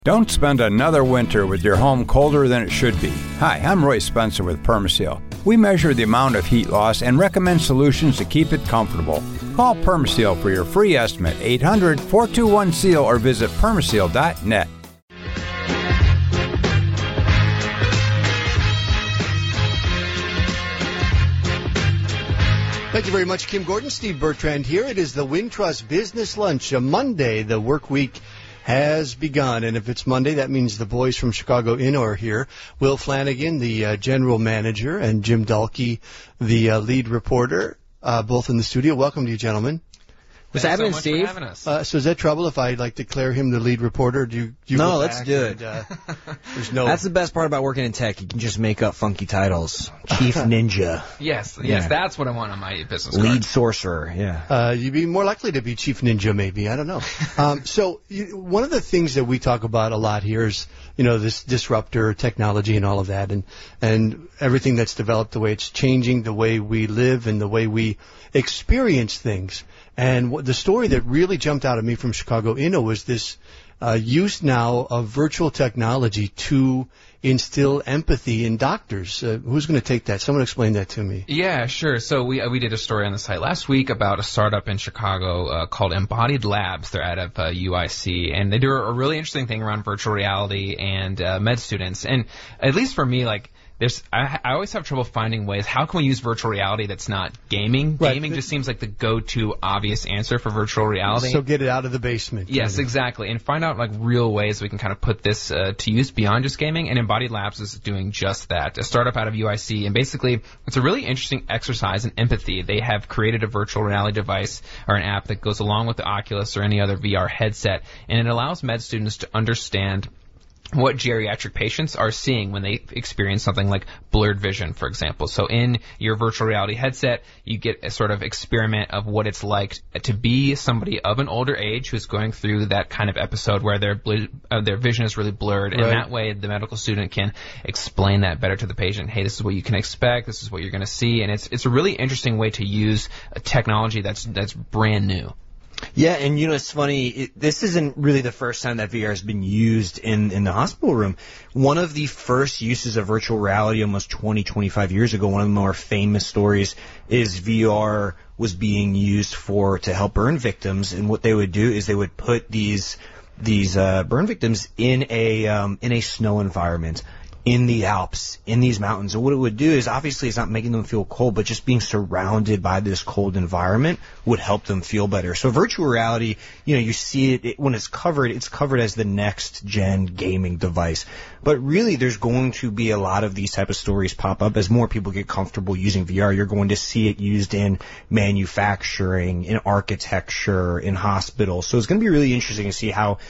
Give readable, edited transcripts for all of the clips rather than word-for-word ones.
Don't spend another winter with your home colder than it should be. Hi, I'm Roy Spencer with Permaseal. We measure the amount of heat loss and recommend solutions to keep it comfortable. Call Permaseal for your free estimate, 800-421-SEAL, or visit permaseal.net. Thank you very much, Kim Gordon. Steve Bertrand here. It is the Wintrust Business Lunch. A Monday, the work week has begun, and if it's Monday, that means the boys from Chicago Inno are here. Will Flanagan, the general manager, and Jim Dahlke, the lead reporter, both in the studio. Welcome to you, gentlemen. What's happening, Steve? So is that trouble if I declare him the lead reporter? Do you no, let's do it. There's no. That's the best part about working in tech. You can just make up funky titles. Chief Ninja. Yes, that's what I want on my business card. Lead Sorcerer, yeah. You'd be more likely to be Chief Ninja, maybe. I don't know. One of the things that we talk about a lot here is, this disruptor technology and all of that, and everything that's developed, the way it's changing the way we live and the way we experience things. And the story that really jumped out at me from Chicago Inno was this use now of virtual technology to instill empathy in doctors. Who's going to take that? Someone explain that to me. Yeah, sure. So we did a story on the site last week about a startup in Chicago called Embodied Labs. They're out of UIC, and they do a really interesting thing around virtual reality and med students. And at least for me, I always have trouble finding ways. How can we use virtual reality that's not gaming? Right. Gaming just seems like the go-to obvious answer for virtual reality. So get it out of the basement. Yes, exactly. And find out real ways we can kind of put this to use beyond just gaming. And Embodied Labs is doing just that. A startup out of UIC. And basically, it's a really interesting exercise in empathy. They have created a virtual reality device or an app that goes along with the Oculus or any other VR headset. And it allows med students to understand what geriatric patients are seeing when they experience something like blurred vision, for example. So in your virtual reality headset, you get a sort of experiment of what it's like to be somebody of an older age who's going through that kind of episode where their vision is really blurred. And that way, the medical student can explain that better to the patient. Hey, this is what you can expect. This is what you're going to see. And it's a really interesting way to use a technology that's brand new. Yeah, and it's funny, this isn't really the first time that VR has been used in the hospital room. One of the first uses of virtual reality almost 20, 25 years ago, one of the more famous stories is VR was being used to help burn victims, and what they would do is they would put these burn victims in a snow environment, in the Alps, in these mountains. And what it would do is, obviously, it's not making them feel cold, but just being surrounded by this cold environment would help them feel better. So virtual reality, you see it when it's covered as the next gen gaming device. But really, there's going to be a lot of these type of stories pop up as more people get comfortable using VR. You're going to see it used in manufacturing, in architecture, in hospitals. So it's going to be really interesting to see how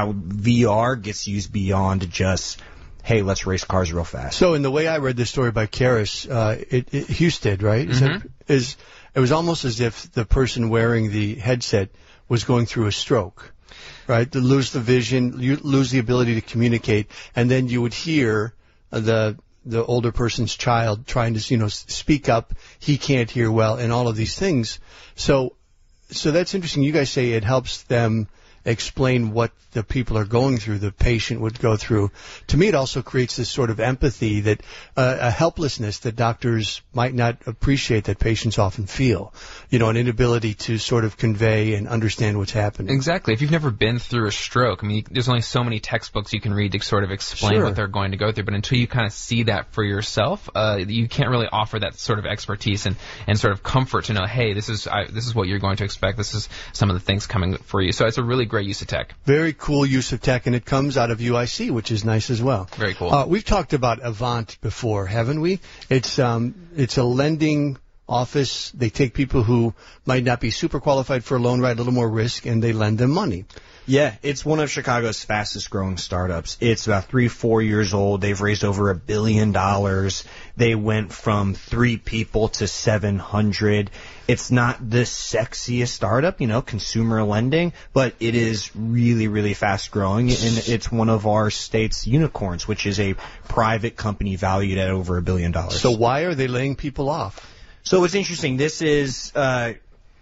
VR gets used beyond just, hey, let's race cars real fast. So in the way I read this story by Karis, Husted, right? Mm-hmm. It was almost as if the person wearing the headset was going through a stroke, right? To lose the vision, you lose the ability to communicate, and then you would hear the older person's child trying to, speak up. He can't hear well, and all of these things. So that's interesting. You guys say it helps them explain what the people are going through, the patient would go through. To me, it also creates this sort of empathy, that a helplessness that doctors might not appreciate that patients often feel, an inability to sort of convey and understand what's happening. Exactly. If you've never been through a stroke, there's only so many textbooks you can read to sort of explain what they're going to go through, but until you kind of see that for yourself, you can't really offer that sort of expertise and sort of comfort to know, hey, this is what you're going to expect. This is some of the things coming for you. So it's a really great use of tech. Very cool use of tech, and it comes out of UIC, which is nice as well. Very cool. We've talked about Avant before, haven't we? It's a lending office. They take people who might not be super qualified for a loan, right, a little more risk, and they lend them money. Yeah, it's one of Chicago's fastest growing startups. It's about 3-4 years old. They've raised over $1 billion. They went from 3 people to 700. It's not the sexiest startup, consumer lending, but it is really, really fast growing, and it's one of our state's unicorns, which is a private company valued at over $1 billion. So why are they laying people off? So it's interesting. This is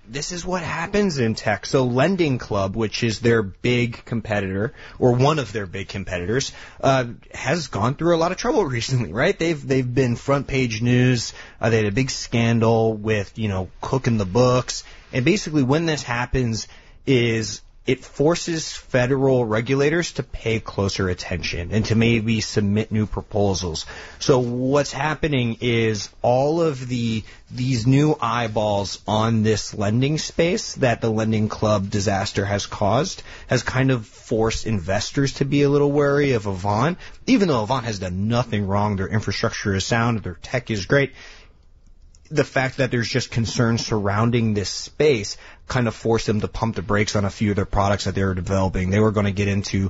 this is what happens in tech. So Lending Club, which is their big competitor, or one of their big competitors, has gone through a lot of trouble recently, right? They've been front page news. They had a big scandal with, cooking the books. And basically when this happens is it forces federal regulators to pay closer attention and to maybe submit new proposals. So what's happening is all of these new eyeballs on this lending space that the Lending Club disaster has caused has kind of forced investors to be a little wary of Avant. Even though Avant has done nothing wrong, their infrastructure is sound, their tech is great. The fact that there's just concerns surrounding this space kind of forced them to pump the brakes on a few of their products that they were developing. They were going to get into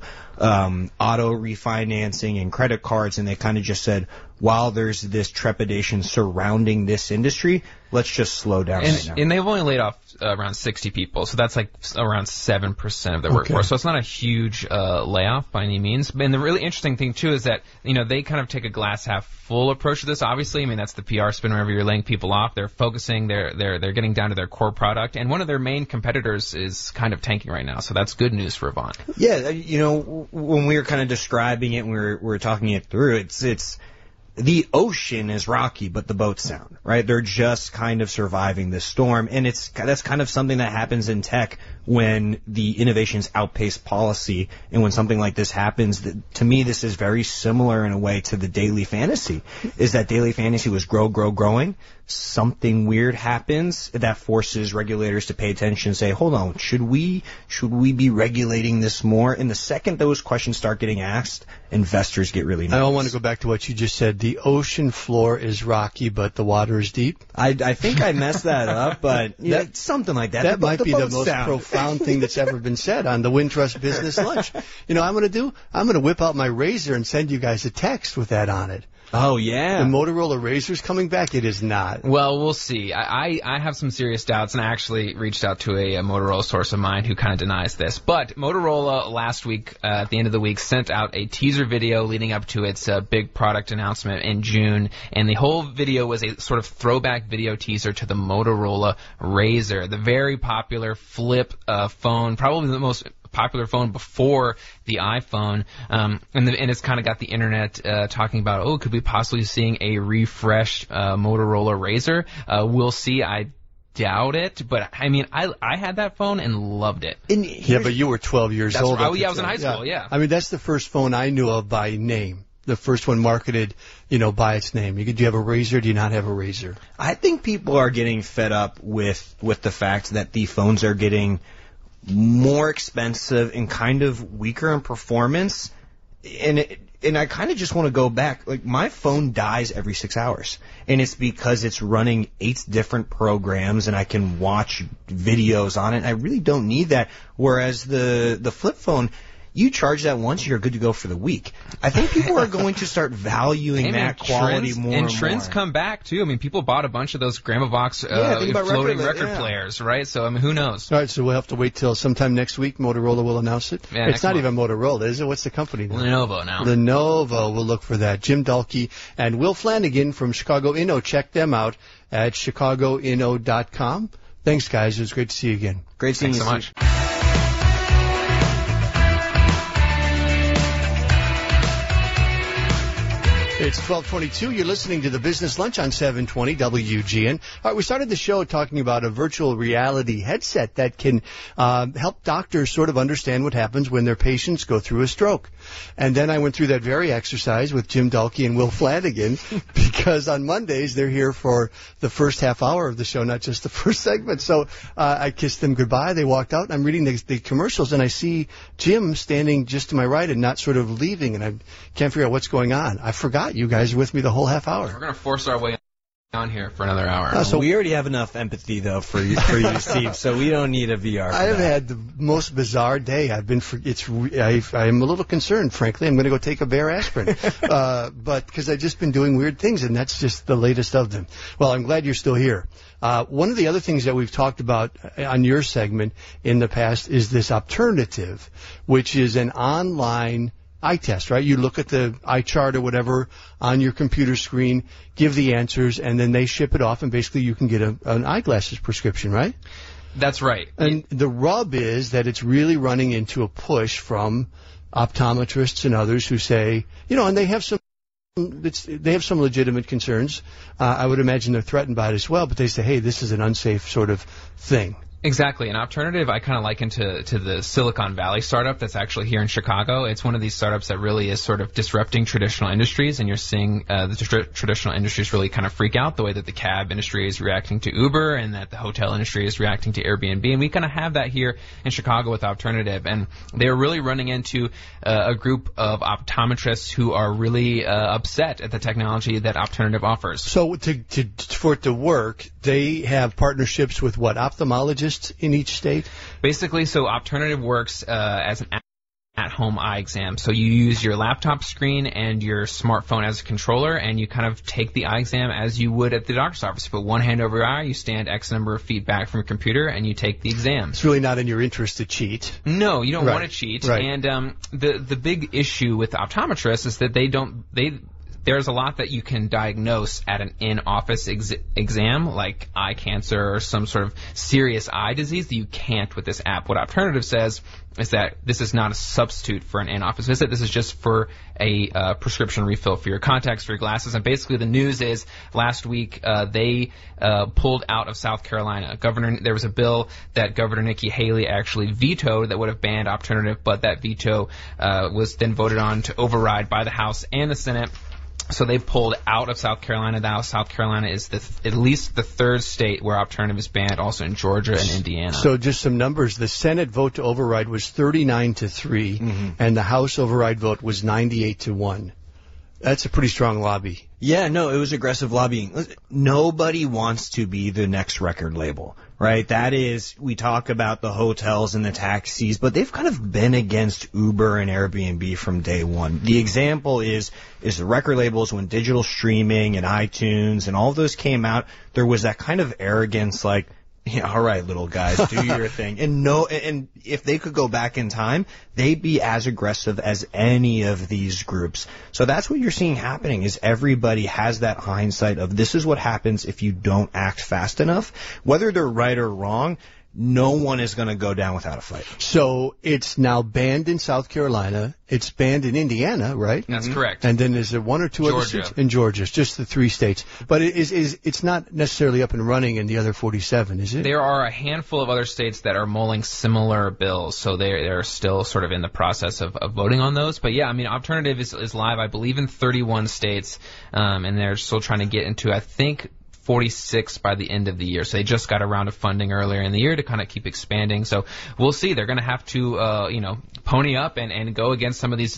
auto refinancing and credit cards, and they kind of just said, while there's this trepidation surrounding this industry, let's just slow down right now. And they've only laid off around 60 people, so that's like around 7% of their workforce. So it's not a huge layoff by any means. And the really interesting thing, too, is that, they kind of take a glass half full approach to this, obviously. I mean, that's the PR spin whenever you're laying people off. They're focusing, they're getting down to their core product. And one of their main competitors is kind of tanking right now, so that's good news for Avant. Yeah, when we were kind of describing it and we were talking it through, it's the ocean is rocky, but the boat's sound, right? They're just kind of surviving this storm, and that's kind of something that happens in tech when the innovations outpace policy, and when something like this happens. To me, this is very similar in a way to the daily fantasy, is that daily fantasy was growing. Something weird happens that forces regulators to pay attention and say, hold on, should we be regulating this more? And the second those questions start getting asked, investors get really nervous. I want to go back to what you just said. The ocean floor is rocky, but the water is deep. I think I messed that up, but it's something like that. That might be the most profound thing that's ever been said on the Wintrust Business Lunch. You know what I'm going to do? I'm going to whip out my Razr and send you guys a text with that on it. Oh, yeah. The Motorola Razr's coming back? It is not. Well, we'll see. I have some serious doubts, and I actually reached out to a Motorola source of mine who kind of denies this. But Motorola last week, at the end of the week, sent out a teaser video leading up to its big product announcement in June, and the whole video was a sort of throwback video teaser to the Motorola Razr, the very popular flip phone, probably the most popular phone before the iPhone, and it's kind of got the internet talking about, could we possibly seeing a refreshed Motorola Razr? We'll see. I doubt it, but I mean, I had that phone and loved it. Yeah, but you were 12 years old. Oh, yeah, I was in high school, yeah. I mean, that's the first phone I knew of by name. The first one marketed, by its name. Do you have a Razr? Do you not have a Razr? I think people are getting fed up with the fact that the phones are getting more expensive and kind of weaker in performance, and I kind of just want to go back. Like, my phone dies every 6 hours, and it's because it's running 8 different programs, and I can watch videos on it. I really don't need that. Whereas the flip phone, you charge that once, you're good to go for the week. I think people are going to start valuing that quality more and more. And trends come back, too. I mean, people bought a bunch of those Gramovox floating record players, right? So, I mean, who knows? All right, so we'll have to wait till sometime next week. Motorola will announce it. Yeah, it's not even Motorola, is it? What's the company now? Lenovo now. Lenovo. We'll look for that. Jim Dahlke and Will Flanagan from Chicago Inno. Check them out at chicagoinno.com. Thanks, guys. It was great to see you again. Great seeing you so much. It's 12:22. You're listening to the Business Lunch on 720 WGN. All right, we started the show talking about a virtual reality headset that can help doctors sort of understand what happens when their patients go through a stroke. And then I went through that very exercise with Jim Dahlke and Will Flanagan because on Mondays they're here for the first half hour of the show, not just the first segment. So I kissed them goodbye. They walked out, and I'm reading the commercials, and I see Jim standing just to my right and not sort of leaving, and I can't figure out what's going on. I forgot you guys are with me the whole half hour. We're going to force our way on here for another hour. So we already have enough empathy, though, for you, Steve, so we don't need a VR for I have that. had the most bizarre day. I'm a little concerned, frankly. I'm going to go take a Bear aspirin. But because I've just been doing weird things, and that's just the latest of them. Well, I'm glad you're still here. One of the other things that we've talked about on your segment in the past is this Opternative, which is an online eye test, right? You look at the eye chart or whatever on your computer screen, give the answers, and then they ship it off, and basically you can get an eyeglasses prescription, right? That's right. And the rub is that it's really running into a push from optometrists and others who say, and they have some legitimate concerns. I would imagine they're threatened by it as well, but they say, hey, this is an unsafe sort of thing. Exactly. An alternative I kind of liken to the Silicon Valley startup that's actually here in Chicago. It's one of these startups that really is sort of disrupting traditional industries, and you're seeing the traditional industries really kind of freak out the way that the cab industry is reacting to Uber and that the hotel industry is reacting to Airbnb. And we kind of have that here in Chicago with Alternative. And they're really running into a group of optometrists who are really upset at the technology that Alternative offers. So for it to work, they have partnerships with what, ophthalmologists in each state? Basically, so Alternative works as an at-home eye exam. So you use your laptop screen and your smartphone as a controller, and you kind of take the eye exam as you would at the doctor's office. You put one hand over your eye, you stand X number of feet back from your computer, and you take the exam. It's really not in your interest to cheat. No, you don't want to cheat. Right. And the big issue with optometrists is that there's a lot that you can diagnose at an in-office exam, like eye cancer or some sort of serious eye disease, that you can't with this app. What Alternative says is that this is not a substitute for an in-office visit. This is just for a prescription refill for your contacts, for your glasses. And basically the news is last week they pulled out of South Carolina. There was a bill that Governor Nikki Haley actually vetoed that would have banned Alternative, but that veto was then voted on to override by the House and the Senate. So they pulled out of South Carolina. Now South Carolina is at least the third state where Alternative is banned, also in Georgia and Indiana. So just some numbers. The Senate vote to override was 39-3, and the House override vote was 98-1. That's a pretty strong lobby. Yeah, no, it was aggressive lobbying. Nobody wants to be the next record label, right? That is, we talk about the hotels and the taxis, but they've kind of been against Uber and Airbnb from day one. The example is the record labels when digital streaming and iTunes and all of those came out, there was that kind of arrogance like, yeah, all right, little guys, do your thing. And if they could go back in time, they'd be as aggressive as any of these groups. So that's what you're seeing happening is everybody has that hindsight of this is what happens if you don't act fast enough. Whether they're right or wrong, no one is going to go down without a fight. So it's now banned in South Carolina. It's banned in Indiana, right? That's correct. And then is there one or two other states? In Georgia, just the 3 states. But it's not necessarily up and running in the other 47, is it? There are a handful of other states that are mulling similar bills, so they're still sort of in the process of voting on those. But yeah, I mean, Alternative is live, I believe, in 31 states, and they're still trying to get into, I think, 46 by the end of the year. So they just got a round of funding earlier in the year to kind of keep expanding. So we'll see. They're going to have to, pony up and go against some of these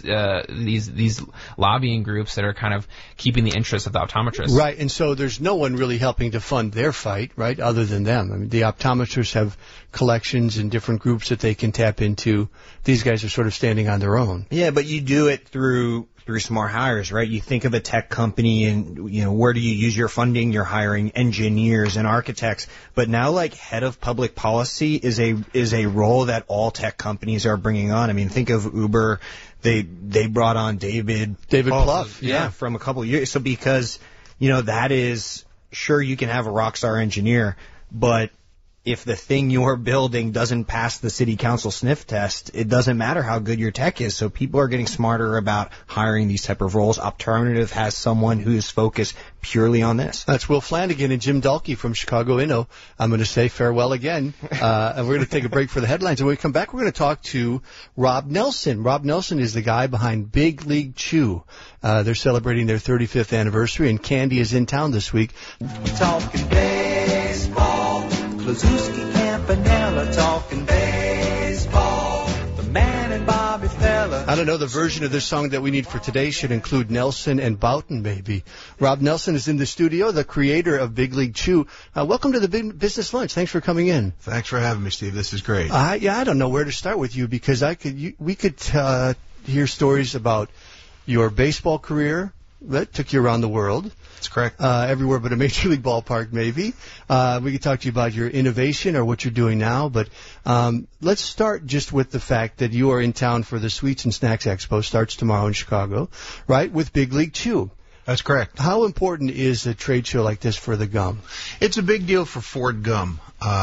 lobbying groups that are kind of keeping the interests of the optometrists. Right. And so there's no one really helping to fund their fight, right, other than them. I mean, the optometrists have collections and different groups that they can tap into. These guys are sort of standing on their own. Yeah, but you do it through smart hires, right? You think of a tech company and, where do you use your funding? You're hiring engineers and architects. But now, like, head of public policy is a role that all tech companies are bringing on. I mean, think of Uber. They brought on David Plouffe. Yeah, from a couple of years. So because, that is, sure, you can have a rock star engineer, but if the thing you're building doesn't pass the city council sniff test, it doesn't matter how good your tech is. So people are getting smarter about hiring these type of roles. Alternative has someone who's focused purely on this. That's Will Flanagan and Jim Dahlke from Chicago Inno. I'm going to say farewell again, and we're going to take a break for the headlines. And when we come back, we're going to talk to Rob Nelson. Rob Nelson is the guy behind Big League Chew. They're celebrating their 35th anniversary, and Candy is in town this week. Talking baseball. Klazuski, Campanella, talking baseball. The man and Bobby Fella. I don't know, the version of this song that we need for today should include Nelson and Boughton, maybe. Rob Nelson is in the studio, the creator of Big League Chew. Welcome to the Big Business Lunch. Thanks for coming in. Thanks for having me, Steve. This is great. I don't know where to start with you because we could hear stories about your baseball career that took you around the world. That's correct. Everywhere but a major league ballpark, maybe. We could talk to you about your innovation or what you're doing now, but let's start just with the fact that you are in town for the Sweets and Snacks Expo. Starts tomorrow in Chicago, right, with Big League Chew. That's correct. How important is a trade show like this for the gum? It's a big deal for Ford Gum,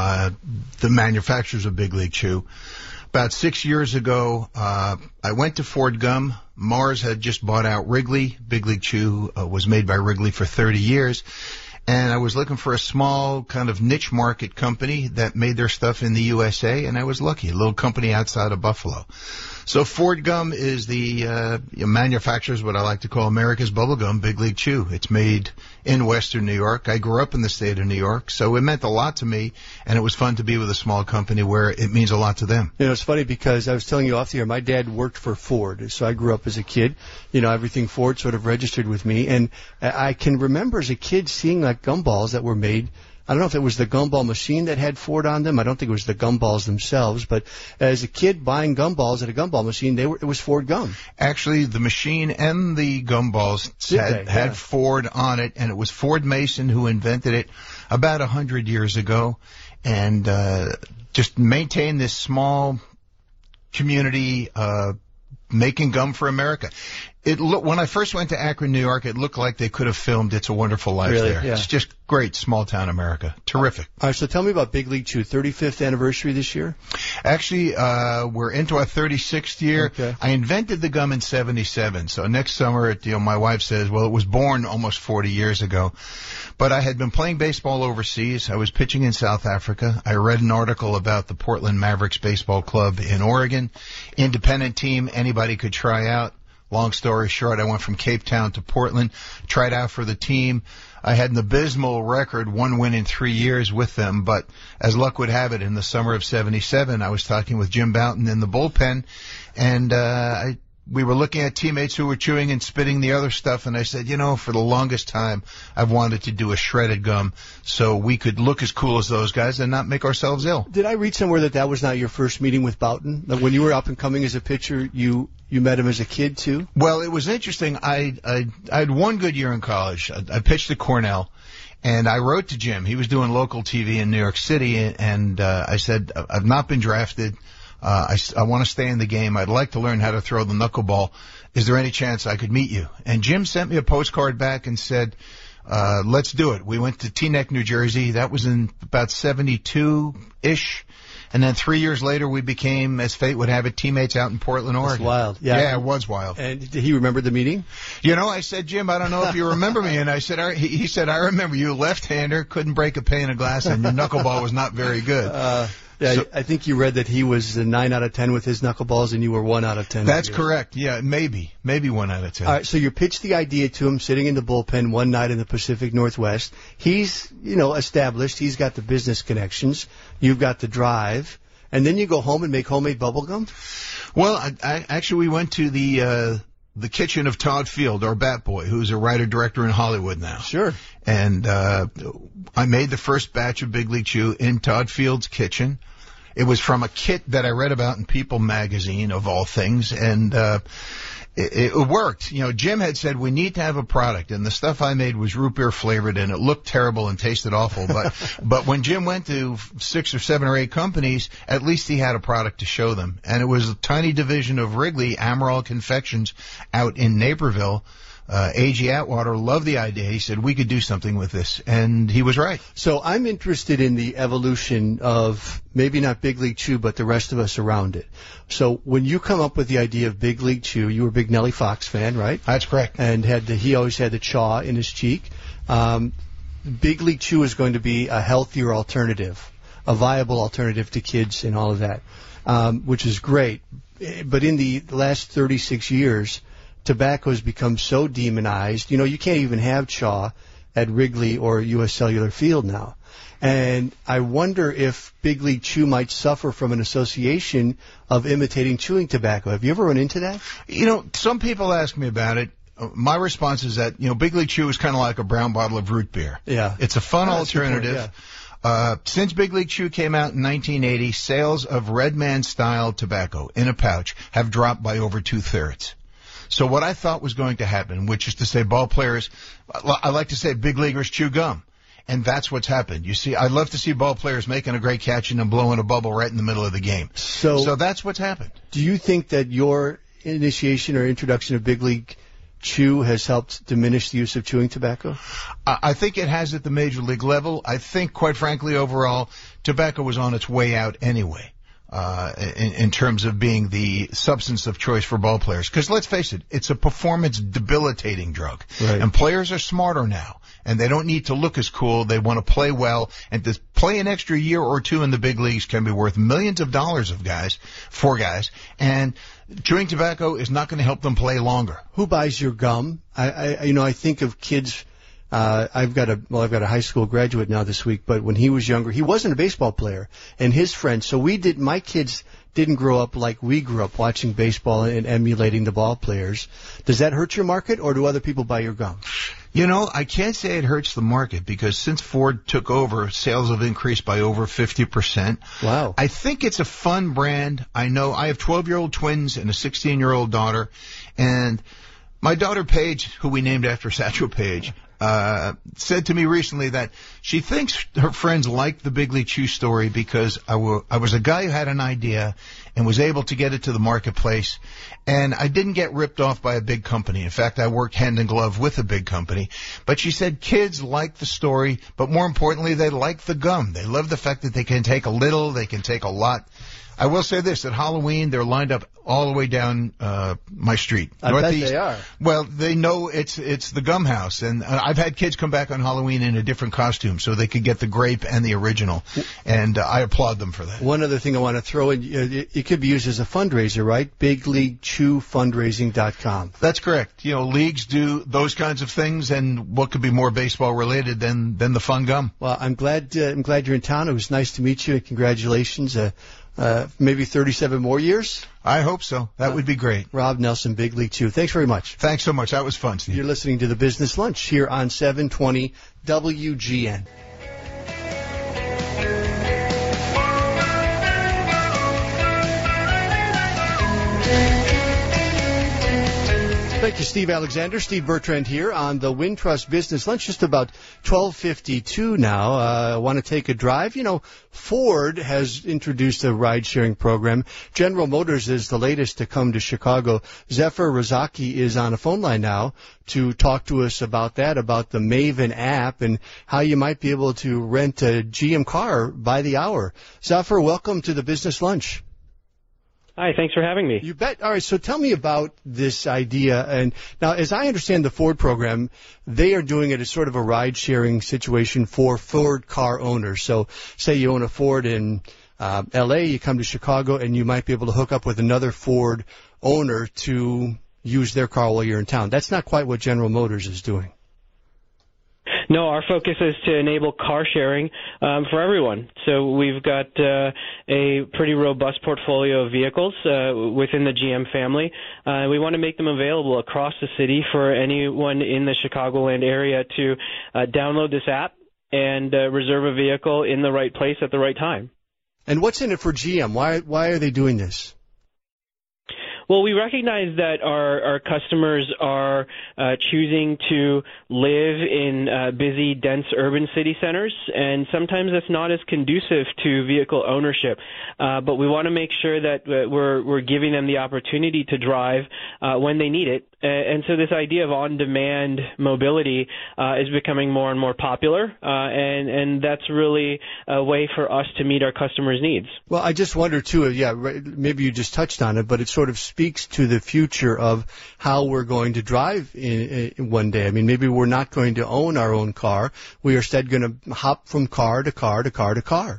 the manufacturers of Big League Chew. About 6 years ago, I went to Ford Gum. Mars had just bought out Wrigley. Big League Chew was made by Wrigley for 30 years. And I was looking for a small kind of niche market company that made their stuff in the USA, and I was lucky, a little company outside of Buffalo. So Ford Gum is the manufacturers what I like to call America's bubble gum, Big League Chew. It's made in Western New York. I grew up in the state of New York, so it meant a lot to me, and it was fun to be with a small company where it means a lot to them. You know, it's funny because I was telling you off the air, my dad worked for Ford, so I grew up as a kid. You know, everything Ford sort of registered with me, and I can remember as a kid seeing like gumballs that were made. I don't know if it was the gumball machine that had Ford on them. I don't think it was the gumballs themselves. But as a kid buying gumballs at a gumball machine, it was Ford gum. Actually, the machine and the gumballs had Ford on it, and it was Ford Mason who invented it about 100 years ago, and just maintained this small community making gum for America. When I first went to Akron, New York, it looked like they could have filmed It's a Wonderful Life there. Yeah. It's just great, small town America. Terrific. All right, so tell me about Big League Chew, 35th anniversary this year? Actually, we're into our 36th year. Okay. I invented the gum in 77. So next summer, my wife says, well, it was born almost 40 years ago. But I had been playing baseball overseas. I was pitching in South Africa. I read an article about the Portland Mavericks Baseball Club in Oregon. Independent team, anybody could try out. Long story short, I went from Cape Town to Portland, tried out for the team. I had an abysmal record, 1 win in 3 years with them, but as luck would have it, in the summer of 77, I was talking with Jim Bouton in the bullpen, and we were looking at teammates who were chewing and spitting the other stuff, and I said, for the longest time, I've wanted to do a shredded gum so we could look as cool as those guys and not make ourselves ill. Did I read somewhere that was not your first meeting with Bouton? Like when you were up and coming as a pitcher, you met him as a kid, too? Well, it was interesting. I had one good year in college. I pitched at Cornell, and I wrote to Jim. He was doing local TV in New York City, and I said, I've not been drafted. I want to stay in the game. I'd like to learn how to throw the knuckleball. Is there any chance I could meet you? And Jim sent me a postcard back and said, let's do it. We went to Teaneck, New Jersey. That was in about 72-ish. And then 3 years later, we became, as fate would have it, teammates out in Portland, Oregon. That's wild. Yeah, it was wild. And did he remember the meeting? I said, Jim, I don't know if you remember me. And I said, he said, I remember you, left-hander, couldn't break a pane of glass, and your knuckleball was not very good. Yeah, I think you read that he was a 9 out of 10 with his knuckleballs, and you were 1 out of 10. That's correct. Yeah, maybe 1 out of 10. All right, so you pitched the idea to him sitting in the bullpen one night in the Pacific Northwest. He's, established. He's got the business connections. You've got the drive. And then you go home and make homemade bubble gum? Well, we went to the kitchen of Todd Field, our bat boy, who's a writer-director in Hollywood now. Sure. And I made the first batch of Big League Chew in Todd Field's kitchen. It was from a kit that I read about in People magazine, of all things, and it worked. Jim had said we need to have a product, and the stuff I made was root beer flavored, and it looked terrible and tasted awful. But when Jim went to 6 or 7 or 8 companies, at least he had a product to show them. And it was a tiny division of Wrigley, Amaral Confections, out in Naperville. A.G. Atwater loved the idea. He said we could do something with this, and he was right. So I'm interested in the evolution of maybe not Big League Chew, but the rest of us around it. So when you come up with the idea of Big League Chew, you were a big Nellie Fox fan, right? That's correct. And he always had the chaw in his cheek. Big League Chew is going to be a healthier alternative, a viable alternative to kids and all of that, which is great. But in the last 36 years, tobacco has become so demonized. You can't even have chaw at Wrigley or U.S. Cellular Field now. And I wonder if Big League Chew might suffer from an association of imitating chewing tobacco. Have you ever run into that? Some people ask me about it. My response is that, Big League Chew is kind of like a brown bottle of root beer. Yeah. It's a fun alternative. Point, yeah. Since Big League Chew came out in 1980, sales of Red Man-style tobacco in a pouch have dropped by over 2/3. So what I thought was going to happen, which is to say ball players, I like to say big leaguers chew gum. And that's what's happened. You see, I'd love to see ball players making a great catch and then blowing a bubble right in the middle of the game. So that's what's happened. Do you think that your initiation or introduction of Big League chew has helped diminish the use of chewing tobacco? I think it has at the major league level. I think, quite frankly, overall, tobacco was on its way out anyway. In terms of being the substance of choice for ball players. Because let's face it, it's a performance debilitating drug. Right. And players are smarter now. And they don't need to look as cool. They want to play well. And to play an extra year or two in the big leagues can be worth millions of dollars for guys. And chewing tobacco is not going to help them play longer. Who buys your gum? I think of kids. I've got a high school graduate now this week, but when he was younger, he wasn't a baseball player, and his friends. So my kids didn't grow up like we grew up watching baseball and emulating the ball players. Does that hurt your market, or do other people buy your gum? I can't say it hurts the market because since Ford took over, sales have increased by over 50%. Wow. I think it's a fun brand. I know I have 12-year-old twins and a 16-year-old daughter, and my daughter Paige, who we named after Satchel Paige, said to me recently that she thinks her friends like the Big League Chew story because I was a guy who had an idea and was able to get it to the marketplace, and I didn't get ripped off by a big company. In fact, I worked hand in glove with a big company. But she said kids like the story, but more importantly, they like the gum. They love the fact that they can take a little, they can take a lot. I will say this, at Halloween, they're lined up all the way down my street. I bet they are. Well, they know it's the Gum House, and I've had kids come back on Halloween in a different costume so they could get the grape and the original, and I applaud them for that. One other thing I want to throw in, it could be used as a fundraiser, right? BigLeagueChewFundraising.com. That's correct. Leagues do those kinds of things, and what could be more baseball related than the fun gum? Well, I'm glad you're in town. It was nice to meet you, and congratulations. Maybe 37 more years? I hope so. That would be great. Rob Nelson, Big League Chew. Thanks very much. Thanks so much. That was fun, Steve. You're listening to the Business Lunch here on 720 WGN. Thank you, Steve Alexander. Steve Bertrand here on the Wintrust Business Lunch. Just about 12:52 now. I want to take a drive. Ford has introduced a ride-sharing program. General Motors is the latest to come to Chicago. Zephyr Razaki is on a phone line now to talk to us about that, about the Maven app and how you might be able to rent a GM car by the hour. Zephyr, welcome to the Business Lunch. Hi, thanks for having me. You bet. All right, so tell me about this idea. And now, as I understand the Ford program, they are doing it as sort of a ride-sharing situation for Ford car owners. So say you own a Ford in L.A., you come to Chicago, and you might be able to hook up with another Ford owner to use their car while you're in town. That's not quite what General Motors is doing. No, our focus is to enable car sharing for everyone. So we've got a pretty robust portfolio of vehicles within the GM family. We want to make them available across the city for anyone in the Chicagoland area to download this app and reserve a vehicle in the right place at the right time. And what's in it for GM? Why are they doing this? Well, we recognize that our customers are choosing to live in busy, dense urban city centers, and sometimes that's not as conducive to vehicle ownership. But we want to make sure that we're giving them the opportunity to drive when they need it. And so this idea of on-demand mobility is becoming more and more popular, and that's really a way for us to meet our customers' needs. Well, I just wonder, too, maybe you just touched on it, but it sort of speaks to the future of how we're going to drive in one day. I mean, maybe we're not going to own our own car. We are instead going to hop from car to car to car to car.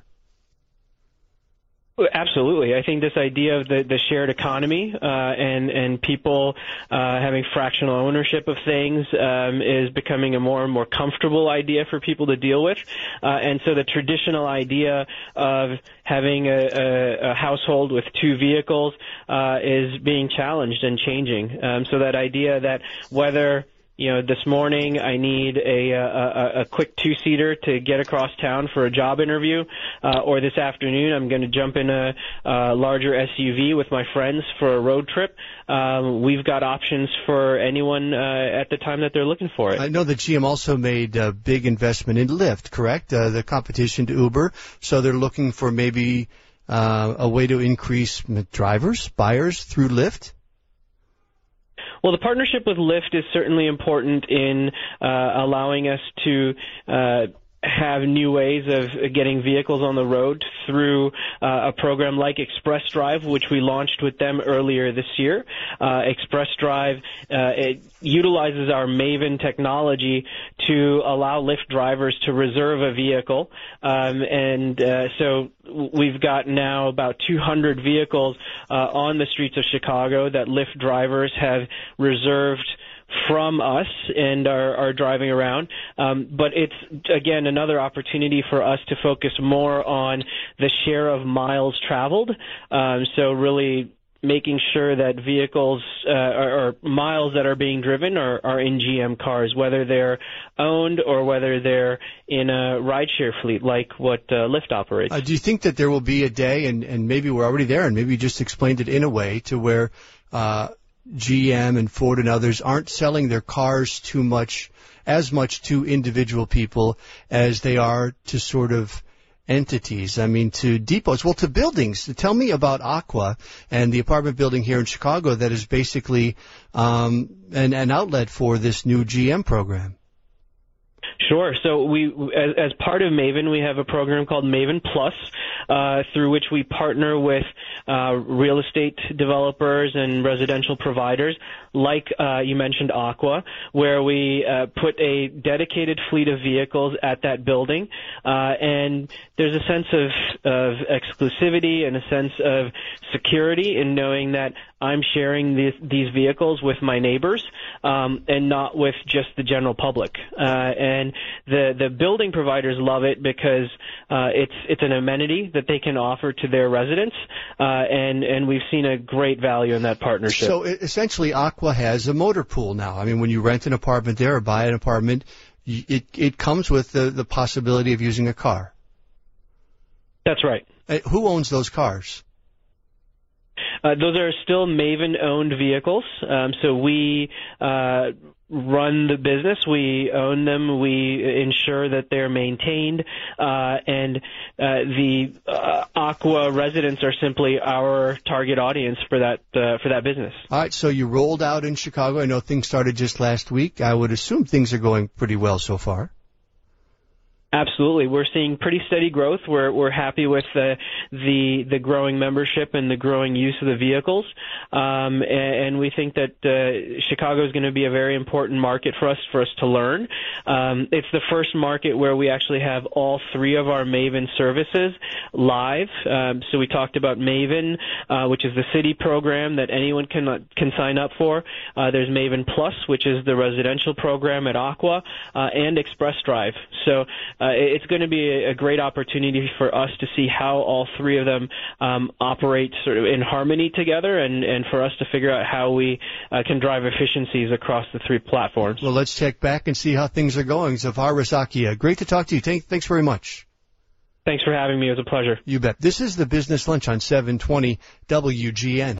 Absolutely. I think this idea of the shared economy and people having fractional ownership of things is becoming a more and more comfortable idea for people to deal with. And so the traditional idea of having a household with two vehicles is being challenged and changing. So that idea that whether this morning I need a quick two-seater to get across town for a job interview, or this afternoon I'm going to jump in a larger SUV with my friends for a road trip. We've got options for anyone at the time that they're looking for it. I know that GM also made a big investment in Lyft, correct? The competition to Uber. So they're looking for maybe a way to increase buyers through Lyft? Well, the partnership with Lyft is certainly important in allowing us to have new ways of getting vehicles on the road through a program like Express Drive, which we launched with them earlier this year. Express Drive it utilizes our Maven technology to allow Lyft drivers to reserve a vehicle, so we've got now about 200 vehicles on the streets of Chicago that Lyft drivers have reserved from us and are driving around. But it's, again, another opportunity for us to focus more on the share of miles traveled. So really making sure that vehicles or miles that are being driven are in GM cars, whether they're owned or whether they're in a rideshare fleet like what Lyft operates. Do you think that there will be a day, and maybe we're already there, and maybe you just explained it in a way, to where GM and Ford and others aren't selling their cars as much to individual people as they are to sort of entities, to depots, to buildings. Tell me about Aqua and the apartment building here in Chicago that is basically an outlet for this new GM program. Sure. So we, as part of Maven, we have a program called Maven Plus, through which we partner with real estate developers and residential providers, like you mentioned Aqua, where we put a dedicated fleet of vehicles at that building, and there's a sense of exclusivity and a sense of security in knowing that I'm sharing these vehicles with my neighbors, and not with just the general public. And the building providers love it because it's an amenity that they can offer to their residents, and we've seen a great value in that partnership. So essentially, Aqua has a motor pool now. When you rent an apartment there or buy an apartment, it comes with the possibility of using a car. That's right. Who owns those cars? Those are still Maven-owned vehicles, so we run the business, we own them, we ensure that they're maintained, and the Aqua residents are simply our target audience for that business. All right, so you rolled out in Chicago. I know things started just last week. I would assume things are going pretty well so far. Absolutely. We're seeing pretty steady growth. We're happy with the growing membership and the growing use of the vehicles. And we think that Chicago is going to be a very important market for us to learn. It's the first market where we actually have all three of our Maven services live. So we talked about Maven, which is the city program that anyone can sign up for. There's Maven Plus, which is the residential program at Aqua, and Express Drive. So it's going to be a great opportunity for us to see how all three of them operate sort of in harmony together, and for us to figure out how we can drive efficiencies across the three platforms. Well, let's check back and see how things are going. Zafar Razakia, great to talk to you. Thanks very much. Thanks for having me. It was a pleasure. You bet. This is the Business Lunch on 720 WGN.